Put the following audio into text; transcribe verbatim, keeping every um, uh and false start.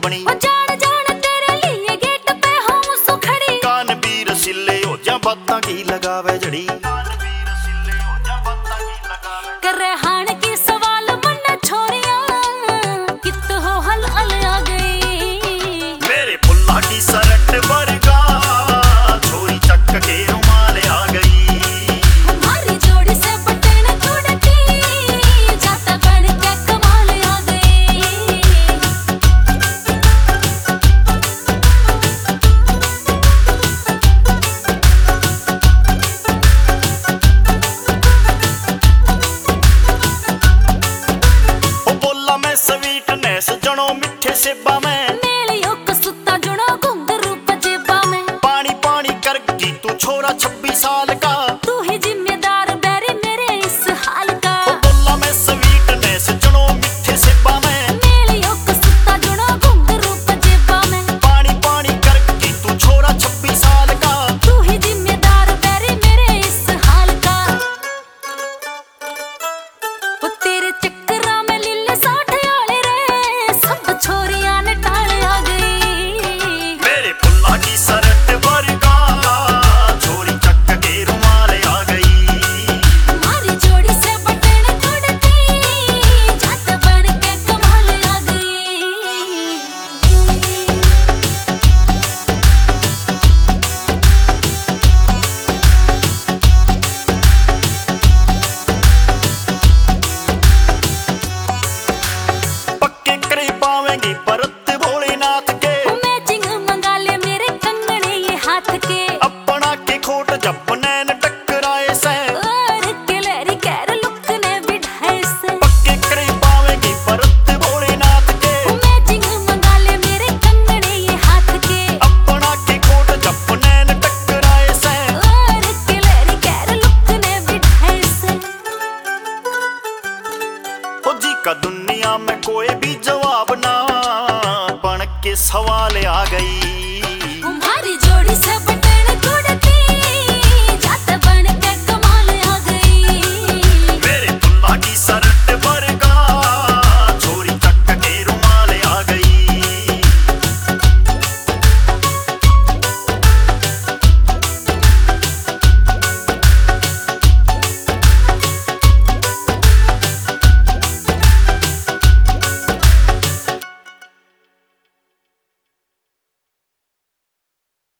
बनी। ओ जान जान तेरे लिए गेट पे हूँ सो खड़ी। कान भी रसीले हो जा बातां की लगावे जड़ी। करे हाण की सवाल मन छोरियां कित हो हल अल आ गई। मेरे फुल्ला की सरट वर्गा छोरी चक के रुमाल आ गई। हमारी जोड़ी से बटन तोड़ती जाता बन के कमाल आ गई। ओ बोला मैं स्वीटनेस जनो मिठे सेबा में। मेलियो कसुता जुड़ो घुंघरू पजेबा में। पानी पानी करगी तू छोरा छब्बीस साल का। तू ही जिम्मेदार बैरी मेरे इस हाल का। ओ बोला मैं स्वीटनेस जनो मिठे सेबा में। मेलियो कसुता जुड़ो घुंघरू पजेबा में। पानी पानी करगी तू छोरा छब्बीस साल का। तू ही जिम्मेदार बैरी मेरे इस हाल का। वो तेरे चक्करा में लीले साठ आले रे सब छोरियां ने टाले आ गई। मेरे फुल्ला की सरट वर्गा छोरी चक के रुमाल आ गई। हमारी जोड़ी से बटन तोड़ती जात बन के कमाल आ गई। पक्के करे पावेंगी परत भोलेनाथ के। मैचिंग मंगा ले मेरे कंगने ये हाथ के। अपना के खोट जब नैन टकराए से। और किलेरी कैर लुक ने बिठाए से। पक्के करे पावेंगी परत भोलेनाथ के। मैचिंग मंगा ले मेरे कंगने ये हाथ के। अपना के खोट जब नैन टकराए से। और किलेरी कैर लुक ने बिठाए से। ओ जी का दुनिया में कोई भी जवाब ना बन के सवाल आ गई।